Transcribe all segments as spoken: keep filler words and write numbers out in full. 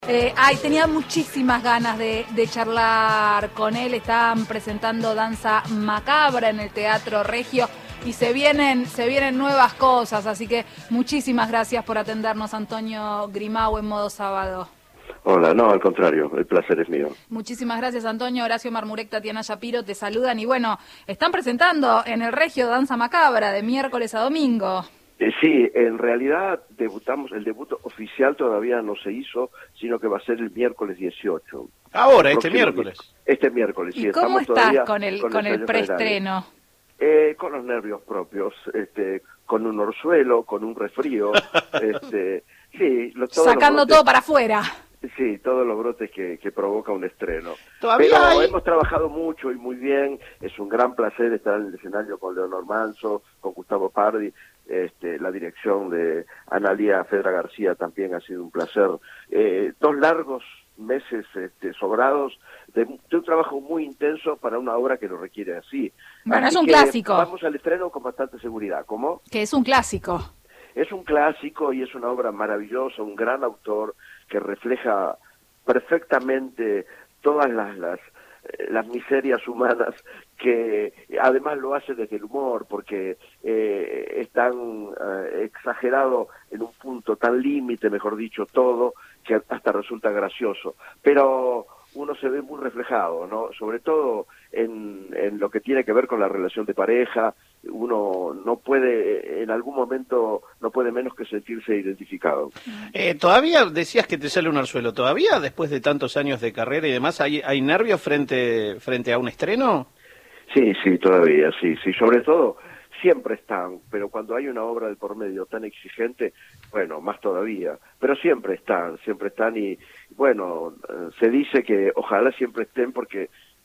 Eh, ay, tenía muchísimas ganas de, de charlar con él. Estaban presentando Danza Macabra en el Teatro Regio y se vienen, se vienen nuevas cosas, así que muchísimas gracias por atendernos, Antonio Grimau, en Modo Sábado. Hola, no, al contrario, el placer es mío. Muchísimas gracias, Antonio. Horacio Marmurek, Tatiana Shapiro te saludan y bueno, están presentando en el Regio Danza Macabra de miércoles a domingo. Eh, sí, en realidad debutamos, el debut oficial todavía no se hizo, sino que va a ser el miércoles dieciocho. Ahora, este miércoles. Este miércoles, sí. ¿Y cómo estamos estás con el, con con el el preestreno? Eh, con los nervios propios, este, con un orzuelo, con un resfrío, este, sí, lo, sacando brotes, todo para afuera. Sí, todos los brotes que, que provoca un estreno. ¿Todavía Pero hay? hemos trabajado mucho y muy bien, es un gran placer estar en el escenario con Leonor Manso, con Gustavo Pardi, este, la dirección de Analía Fedra García también ha sido un placer. Eh, dos largos meses este, sobrados de, de un trabajo muy intenso para una obra que lo requiere así. Bueno, así es un que clásico. Vamos al estreno con bastante seguridad. ¿Cómo? Que es un clásico. Es un clásico y es una obra maravillosa, un gran autor que refleja perfectamente todas las, las, las miserias humanas, que además lo hace desde el humor, porque eh, es tan eh, exagerado en un punto, tan límite, mejor dicho, todo, que hasta resulta gracioso. Pero uno se ve muy reflejado, ¿no? Sobre todo en, en lo que tiene que ver con la relación de pareja. Uno no puede, en algún momento, no puede menos que sentirse identificado. Eh, todavía decías que te sale un arzuelo. ¿Todavía, después de tantos años de carrera y demás, hay, hay nervios frente, frente a un estreno? Sí, sí, todavía, sí, sí. Sobre todo, siempre están, pero cuando hay una obra de por medio tan exigente, bueno, más todavía. Pero siempre están, siempre están y, bueno, se dice que ojalá siempre estén porque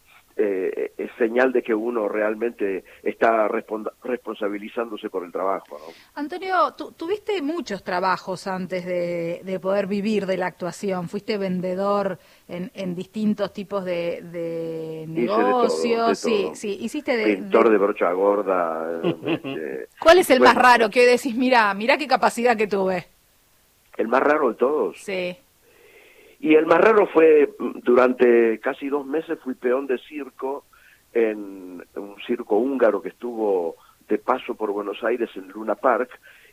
Eh, es señal de que uno realmente está responsabilizándose por el trabajo, ¿no? Antonio, tu, tuviste muchos trabajos antes de, de poder vivir de la actuación. Fuiste vendedor en, en distintos tipos de, de negocios. Hice de todo, de todo. Sí, sí, hiciste de pintor de, de brocha gorda. Este, ¿Cuál es el bueno, más raro que decís, mirá, mirá qué capacidad que tuve? El más raro de todos. Sí. Y el más raro fue, durante casi dos meses fui peón de circo en un circo húngaro que estuvo de paso por Buenos Aires en Luna Park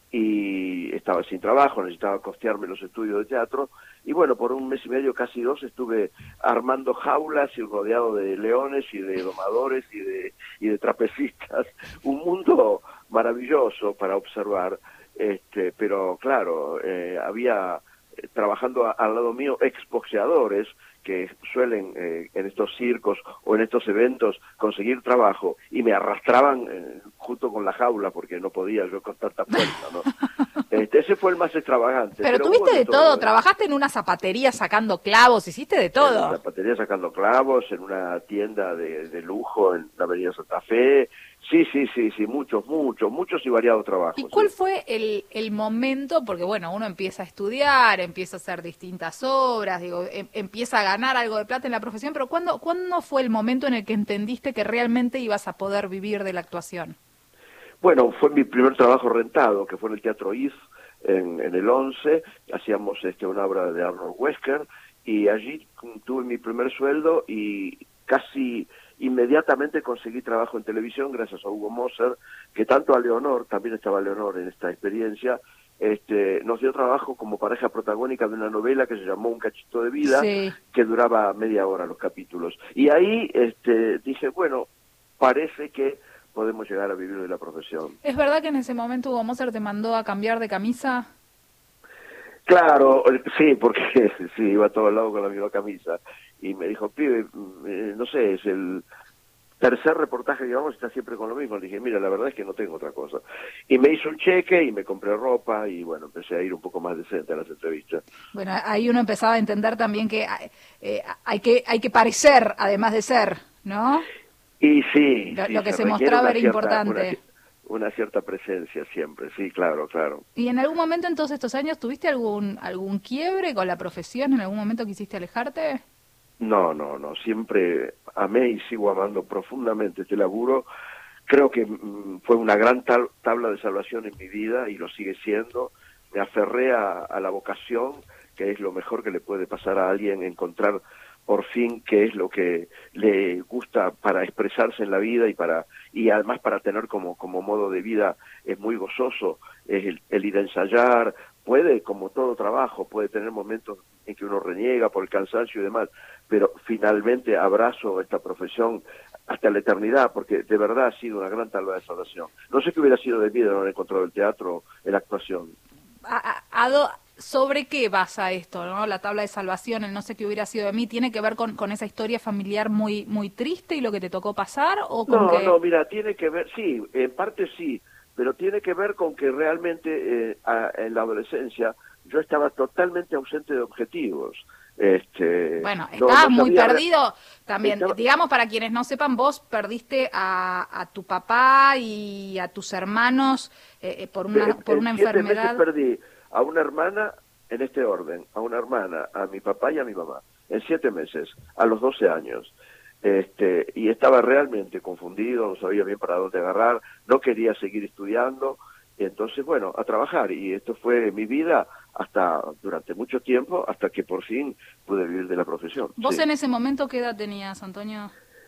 y estaba sin trabajo, necesitaba costearme los estudios de teatro y bueno, por un mes y medio, casi dos, estuve armando jaulas y rodeado de leones y de domadores y de, y de trapecistas, un mundo maravilloso para observar, este, pero claro, eh, había... trabajando a, al lado mío exboxeadores que suelen eh, en estos circos o en estos eventos conseguir trabajo y me arrastraban eh, junto con la jaula porque no podía yo con tanta fuerza, ¿no? Este, ese fue el más extravagante. Pero, pero tuviste de todo, todo. ¿eh? Trabajaste en una zapatería sacando clavos, hiciste de todo. En una zapatería sacando clavos, en una tienda de, de lujo en la avenida Santa Fe. Sí, sí, sí, sí, muchos, muchos, muchos y variados trabajos. ¿Y cuál sí. fue el, el momento? Porque bueno, uno empieza a estudiar, empieza a hacer distintas obras, digo, em, empieza a ganar algo de plata en la profesión, pero ¿cuándo, ¿cuándo fue el momento en el que entendiste que realmente ibas a poder vivir de la actuación? Bueno, fue mi primer trabajo rentado, que fue en el Teatro I F, en, en el once, hacíamos este, una obra de Arnold Wesker, y allí tuve mi primer sueldo y casi inmediatamente conseguí trabajo en televisión gracias a Hugo Moser, que tanto a Leonor, también estaba Leonor en esta experiencia, este, nos dio trabajo como pareja protagónica de una novela que se llamó Un cachito de vida, sí. que duraba media hora los capítulos. Y ahí este, dije, bueno, parece que podemos llegar a vivir de la profesión. ¿Es verdad que en ese momento Hugo Moser te mandó a cambiar de camisa? Claro, sí, porque sí, iba a todos lados con la misma camisa. Y me dijo, pibe, eh, no sé, es el tercer reportaje que vamos, está siempre con lo mismo. Le dije, mira, la verdad es que no tengo otra cosa. Y me hizo un cheque y me compré ropa y bueno, empecé a ir un poco más decente a las entrevistas. Bueno, ahí uno empezaba a entender también que eh, hay que hay que parecer, además de ser, ¿no? Y sí, lo, sí, lo que se, se mostraba era cierta, importante. Una, una cierta presencia siempre, sí, claro, claro. ¿Y en algún momento en todos estos años tuviste algún algún quiebre con la profesión? ¿En algún momento quisiste alejarte? No, no, no, siempre amé y sigo amando profundamente este laburo. Creo que mm, fue una gran tab tabla de salvación en mi vida y lo sigue siendo. Me aferré a, a la vocación que es lo mejor que le puede pasar a alguien, encontrar por fin qué es lo que le gusta para expresarse en la vida y para y además para tener como como modo de vida es muy gozoso, es el, el ir a ensayar. Puede, como todo trabajo, puede tener momentos en que uno reniega por el cansancio y demás, pero finalmente abrazo esta profesión hasta la eternidad, porque de verdad ha sido una gran tabla de salvación. No sé qué hubiera sido de mí de no haber encontrado el teatro en la actuación. A- a- Ado, ¿sobre qué basa esto, no? La tabla de salvación, el no sé qué hubiera sido de mí, ¿tiene que ver con, con esa historia familiar muy muy triste y lo que te tocó pasar? ¿O con No, que... no, mira, tiene que ver, sí, en parte sí, pero tiene que ver con que realmente eh, a, en la adolescencia yo estaba totalmente ausente de objetivos. Este, Bueno, no, estabas no muy sabía, perdido también. estaba, Digamos, para quienes no sepan, vos perdiste a, a tu papá y a tus hermanos eh, eh, por una, en, por en una siete meses enfermedad. perdí a una hermana, en este orden, a una hermana, a mi papá y a mi mamá, en siete meses, a los doce años. Este, y estaba realmente confundido, no sabía bien para dónde agarrar, no quería seguir estudiando, y entonces, bueno, a trabajar, y esto fue mi vida hasta durante mucho tiempo, hasta que por fin pude vivir de la profesión. ¿Vos Sí. en ese momento qué edad tenías, Antonio?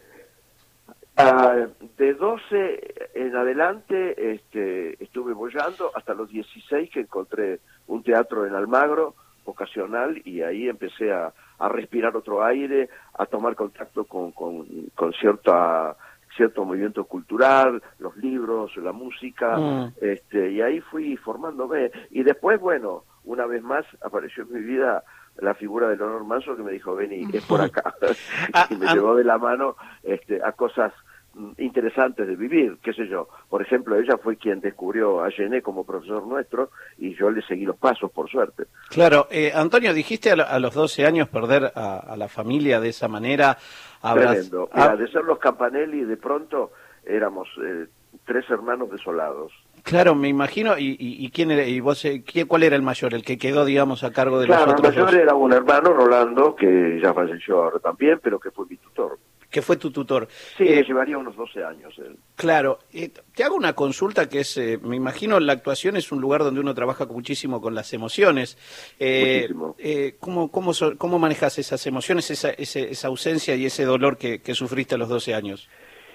Ah, de doce en adelante este, estuve boyando hasta los dieciséis, que encontré un teatro en Almagro, ocasional, y ahí empecé a, a respirar otro aire, a tomar contacto con, con, con cierta, cierto movimiento cultural, los libros, la música, Mm. este, y ahí fui formándome. Y después, bueno, una vez más apareció en mi vida la figura de Leonor Manso, que me dijo, vení, es por acá. Ah, Y me ah, llevó de la mano este, a cosas mm, interesantes de vivir, qué sé yo. Por ejemplo, ella fue quien descubrió a Gené como profesor nuestro, y yo le seguí los pasos, por suerte. Claro, eh, Antonio, dijiste a, lo- a los doce años perder a, a la familia de esa manera. Habrás, Tremendo. ah, Mira, de ser los Campanelli, de pronto éramos eh, tres hermanos desolados. claro, me imagino. ¿Y, y, y quién era, y vos, eh, quién- cuál era el mayor, el que quedó, digamos, a cargo de los Claro, el otros mayor dos? era un hermano, Rolando, que ya falleció ahora también, pero que fue mi tutor. Que fue tu tutor. Sí, Eh, me llevaría unos doce años él. Claro, eh, te hago una consulta que es, eh, me imagino la actuación es un lugar donde uno trabaja muchísimo con las emociones. Eh, Muchísimo. eh, ¿cómo, cómo, so- ¿Cómo manejas esas emociones, esa, ese- esa ausencia y ese dolor que, que sufriste a los doce años?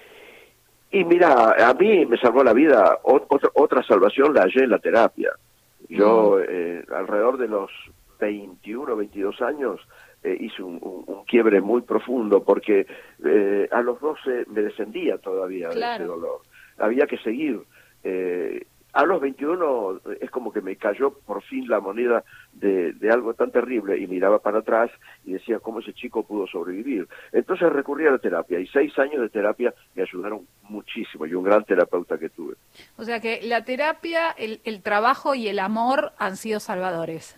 Y mira, a mí me salvó la vida, Ot- otra, otra salvación la hallé en la terapia. Yo, eh, alrededor de los veintiuno, veintidós años, eh, hice un, un- un quiebre muy profundo, porque eh, a los doce me descendía todavía de ese Claro. dolor. Había que seguir. Eh, a los veintiuno eh, es como que me cayó por fin la moneda de, de algo tan terrible, y miraba para atrás y decía cómo ese chico pudo sobrevivir. Entonces recurrí a la terapia, y seis años de terapia me ayudaron muchísimo, y un gran terapeuta que tuve. O sea que la terapia, el, el trabajo y el amor han sido salvadores.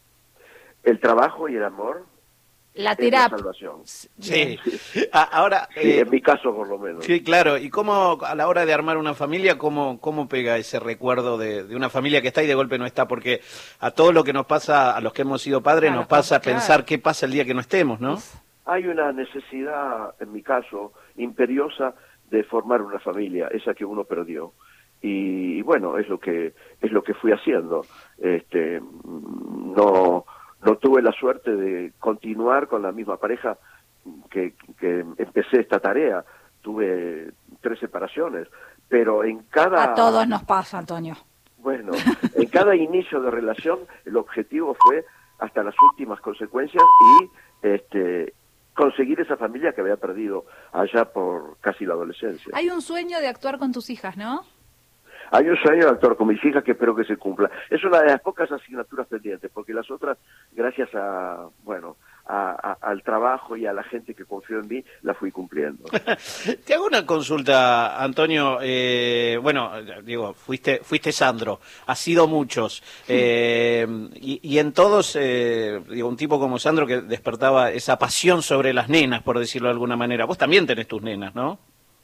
El trabajo y el amor La es la terapia. salvación. Sí. Ah, ahora, Sí, eh, en mi caso por lo menos. sí, claro. ¿Y cómo a la hora de armar una familia, cómo, cómo pega ese recuerdo de, de una familia que está y de golpe no está? Porque a todo lo que nos pasa, a los que hemos sido padres, Claro, nos pasa claro. pensar qué pasa el día que no estemos, ¿no? Hay una necesidad, en mi caso, imperiosa de formar una familia, esa que uno perdió. Y, y bueno, es lo que es lo que fui haciendo. Este, mm, no no tuve la suerte de continuar con la misma pareja que, que empecé esta tarea. Tuve tres separaciones, pero en cada A todos nos pasa, Antonio. bueno, en cada inicio de relación el objetivo fue hasta las últimas consecuencias y este conseguir esa familia que había perdido allá por casi la adolescencia. Hay un sueño de actuar con tus hijas, ¿no? Hay un sueño de actuar con mis hijas que espero que se cumpla. Es una de las pocas asignaturas pendientes, porque las otras, gracias a, bueno, a, a, al trabajo y a la gente que confió en mí, la fui cumpliendo. Te hago una consulta, Antonio. Eh, bueno, digo, fuiste fuiste Sandro, has sido muchos. Eh, y, y en todos, eh, digo, un tipo como Sandro que despertaba esa pasión sobre las nenas, por decirlo de alguna manera. Vos también tenés tus nenas, ¿no?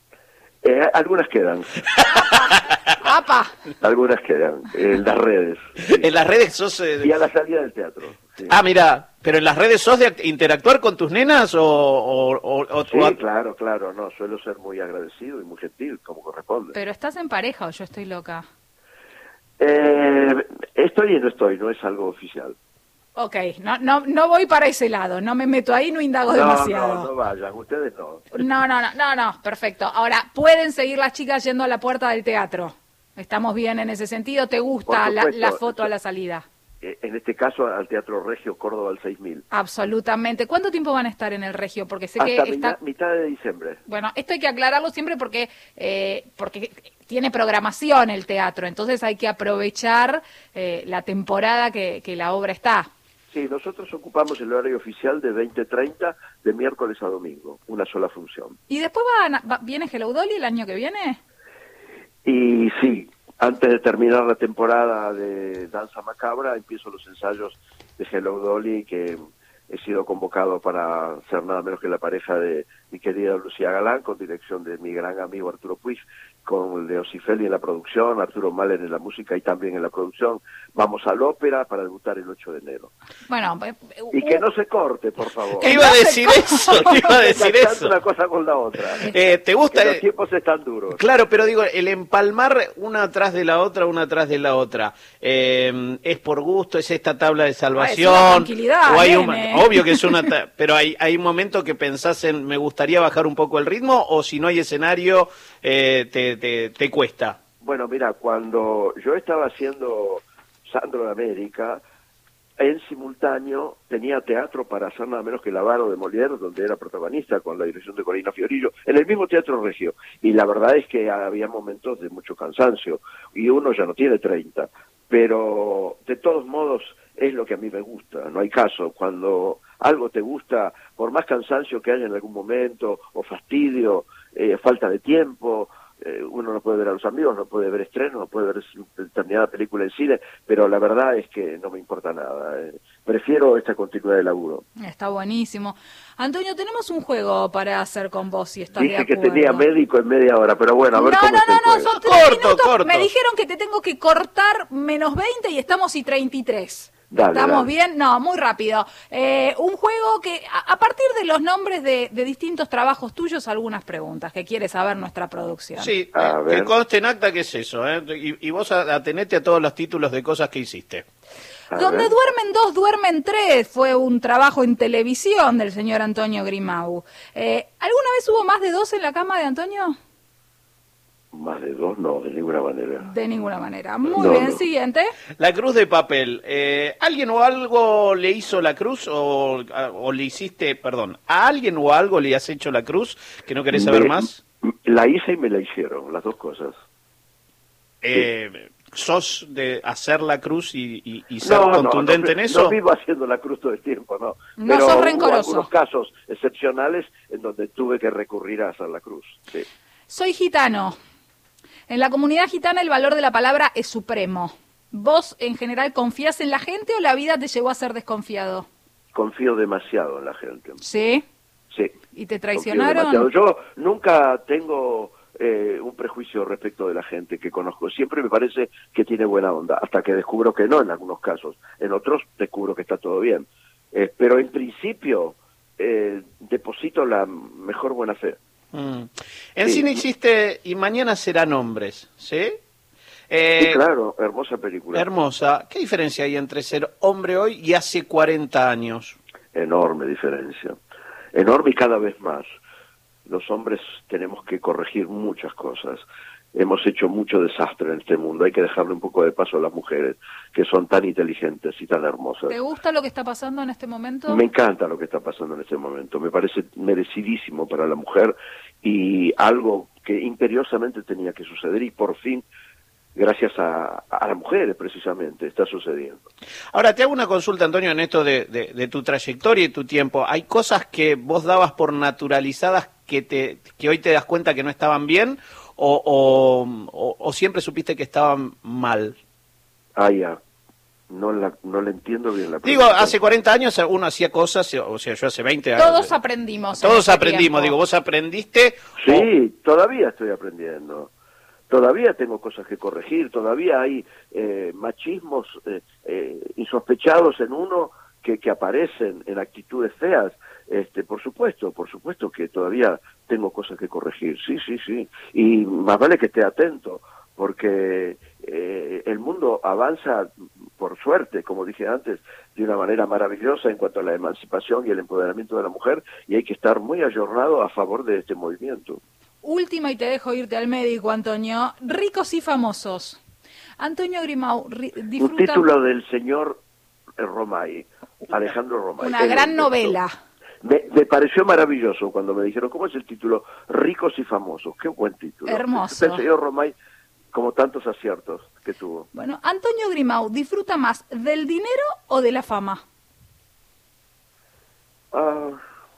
Eh, algunas quedan, ¡Apa! algunas quedan, en las redes. Sí. En las redes sos... eh, Y a la salida del teatro. Sí. Ah, mira, pero en las redes sos de act- interactuar con tus nenas o... o, o- o- Sí, o- claro, claro, no, suelo ser muy agradecido y muy gentil, como corresponde. Pero estás en pareja o yo estoy loca. Eh, estoy y no estoy, no es algo oficial. Ok, no, no, no voy para ese lado, no me meto ahí, no indago No, demasiado. no, no vayan, ustedes no. No, no, no, no, no, perfecto. Ahora, ¿pueden seguir las chicas yendo a la puerta del teatro? ¿Estamos bien en ese sentido? ¿Te gusta Por la, supuesto. la foto a la salida? En este caso al Teatro Regio Córdoba al seis mil. Absolutamente. ¿Cuánto tiempo van a estar en el Regio? Porque sé Hasta que está... mitad de diciembre. Bueno, esto hay que aclararlo siempre porque eh, porque tiene programación el teatro, entonces hay que aprovechar eh, la temporada que, que la obra está. Sí, nosotros ocupamos el horario oficial de veinte treinta de miércoles a domingo, una sola función. ¿Y después van a- va, viene Hello Dolly el año que viene? Y sí, antes de terminar la temporada de Danza Macabra, empiezo los ensayos de Hello Dolly, que he sido convocado para ser nada menos que la pareja de mi querida Lucía Galán, con dirección de mi gran amigo Arturo Puig, con Leo Cifelli en la producción, Arturo Mahler en la música y también en la producción. Vamos al ópera para debutar el ocho de enero. Bueno, eh, Y que no se corte, por favor. ¿Qué iba a decir eso? ¿Qué iba a decir Enganchando eso? una cosa con la otra. Eh, ¿Te gusta? Que los tiempos están duros. Claro, pero digo, el empalmar una atrás de la otra, una atrás de la otra, eh, ¿es por gusto? ¿Es esta tabla de salvación? Ah, es una tranquilidad, ¿O hay un- nene. obvio que es una... ta- pero hay, hay un momento que pensás en, me gustaría bajar un poco el ritmo, o si no hay escenario, eh, te, te, te cuesta. Bueno, mira, cuando yo estaba haciendo Sandro de América, en simultáneo tenía teatro para hacer nada menos que El Avaro de Molière, donde era protagonista con la dirección de Corina Fiorillo, en el mismo Teatro Regio. Y la verdad es que había momentos de mucho cansancio, y uno ya no tiene treinta, pero de todos modos es lo que a mí me gusta, no hay caso. Cuando algo te gusta, por más cansancio que haya en algún momento, o fastidio, eh, falta de tiempo, eh, uno no puede ver a los amigos, no puede ver estrenos, no puede ver determinada película en cine, pero la verdad es que no me importa nada. Eh, prefiero esta continuidad de laburo. Está buenísimo. Antonio, tenemos un juego para hacer con vos, si estás de Dije acuerdo. que tenía médico en media hora, pero bueno, a ver no, cómo no, está no, el no, juego. son tres Corto, minutos. corto. Me dijeron que te tengo que cortar menos veinte y estamos y treinta y tres. Dale, ¿Estamos dale. bien? No, muy rápido. Eh, un juego que, a, a partir de los nombres de, de distintos trabajos tuyos, algunas preguntas que quiere saber nuestra producción. Sí, A eh, ver. que conste en acta que es eso, ¿eh? Y, y vos a- atenete a todos los títulos de cosas que hiciste. A Donde ver. duermen dos, duermen tres. Fue un trabajo en televisión del señor Antonio Grimau. Eh, ¿Alguna vez hubo más de dos en la cama de Antonio? Más de dos, no, de ninguna manera. De ninguna manera. Muy No, bien, no. siguiente. La cruz de papel. Eh, ¿Alguien o algo le hizo la cruz o, a- o le hiciste, perdón, a alguien o algo le has hecho la cruz que no querés saber Me- más? La hice y me la hicieron, las dos cosas. Eh, ¿Sos de hacer la cruz y, y- y ser No, no, contundente no, en eso? No vivo haciendo la cruz todo el tiempo, no. No Pero sos hubo rencoroso. algunos casos excepcionales en donde tuve que recurrir a hacer la cruz. Sí. Soy gitano. En la comunidad gitana el valor de la palabra es supremo. ¿Vos en general confías en la gente o la vida te llevó a ser desconfiado? Confío demasiado en la gente. ¿Sí? Sí. ¿Y te confío traicionaron? demasiado. Yo nunca tengo eh, un prejuicio respecto de la gente que conozco. Siempre me parece que tiene buena onda, hasta que descubro que no en algunos casos. En otros descubro que está todo bien. Eh, pero en principio eh, deposito la mejor buena fe. Mm. En Sí. cine hiciste Y mañana serán hombres, ¿sí? Eh, Sí, claro, hermosa película. Hermosa. ¿Qué diferencia hay entre ser hombre hoy y hace cuarenta años? Enorme diferencia. Enorme y cada vez más. Los hombres tenemos que corregir muchas cosas. Hemos hecho mucho desastre en este mundo. Hay que dejarle un poco de paso a las mujeres, que son tan inteligentes y tan hermosas. ¿Te gusta lo que está pasando en este momento? Me encanta lo que está pasando en este momento. Me parece merecidísimo para la mujer y algo que imperiosamente tenía que suceder y por fin, gracias a, a las mujeres precisamente, está sucediendo. Ahora, te hago una consulta, Antonio, en esto de, de- de tu trayectoria y tu tiempo. ¿Hay cosas que vos dabas por naturalizadas que, te, que hoy te das cuenta que no estaban bien o, o, o- o siempre supiste que estaban mal? Ah, ya. No la, no le entiendo bien la Digo, pregunta. hace cuarenta años uno hacía cosas, o sea, yo hace veinte años. Todos aprendimos. en Todos este aprendimos, tiempo. digo, vos aprendiste. Sí, todavía estoy aprendiendo. Todavía tengo cosas que corregir, todavía hay eh, machismos eh, eh, insospechados en uno que, que aparecen en actitudes feas. Este, por supuesto, por supuesto que todavía tengo cosas que corregir, sí, sí, sí. Y más vale que esté atento, porque eh, el mundo avanza por suerte, como dije antes, de una manera maravillosa en cuanto a la emancipación y el empoderamiento de la mujer, y hay que estar muy ayornado a favor de este movimiento. Última y te dejo irte al médico, Antonio. Ricos y famosos. Antonio Grimau disfruta... Un título del señor Romay, Alejandro Romay. Una gran novela. Me, me pareció maravilloso cuando me dijeron, ¿cómo es el título? Ricos y famosos. Qué buen título. Hermoso. El señor Romay, como tantos aciertos que tuvo. Bueno, Antonio Grimau, ¿disfruta más del dinero o de la fama? Ah,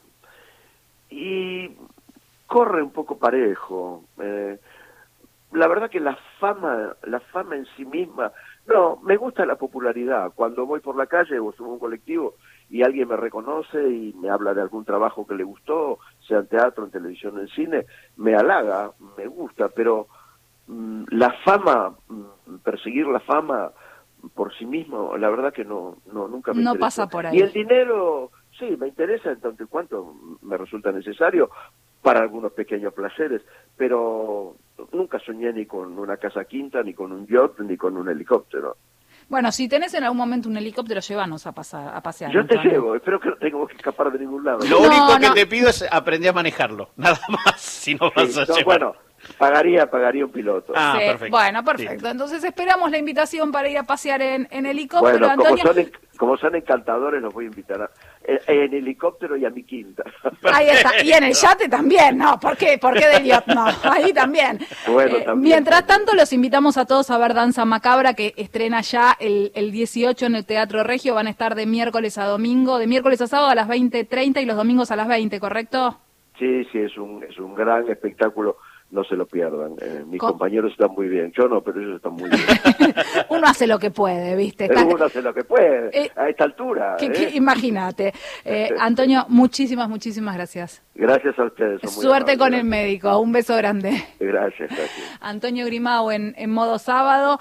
y corre un poco parejo. Eh, la verdad que la fama, la fama en sí misma, no, me gusta la popularidad. Cuando voy por la calle o subo a un colectivo y alguien me reconoce y me habla de algún trabajo que le gustó, sea en teatro, en televisión, en cine, me halaga, me gusta, pero mmm, la fama, mmm, perseguir la fama por sí mismo, la verdad que no, no nunca me no interesó. pasa por ahí. Y el dinero, sí, me interesa en tanto y cuanto me resulta necesario para algunos pequeños placeres, pero nunca soñé ni con una casa quinta, ni con un yacht, ni con un helicóptero. Bueno, si tenés en algún momento un helicóptero, llévanos a, pasar, a pasear. Yo te Antonio. llevo, espero que no tengamos que escapar de ningún lado. Lo No, único que no. te pido es aprender a manejarlo, nada más, si no vas Sí, a no, llevar. bueno, pagaría, pagaría un piloto. Ah, Sí, perfecto. bueno, perfecto. Sí. Entonces esperamos la invitación para ir a pasear en, en helicóptero, Bueno, como Antonio. son, en- como son encantadores, los voy a invitar a, en, en helicóptero y a mi quinta. Ahí está. Y en el yate también, ¿no? ¿Por qué? ¿Por qué del yacht? No, ahí también. Bueno, Eh, también, mientras también. tanto, los invitamos a todos a ver Danza Macabra, que estrena ya el, el dieciocho en el Teatro Regio. Van a estar de miércoles a domingo, de miércoles a sábado a las veinte treinta y los domingos a las veinte, ¿correcto? Sí, sí, es un, es un gran espectáculo, no se lo pierdan. Eh, mis Co- compañeros están muy bien, yo no, pero ellos están muy bien. Uno hace lo que puede, ¿viste? Está- Uno hace lo que puede, Eh, a esta altura. que- ¿eh? que- imagínate. Eh, Antonio, muchísimas, muchísimas gracias. Gracias a ustedes. son muy Suerte amables, con el gracias. médico. Un beso grande. Gracias, gracias. Antonio Grimau en, en modo sábado.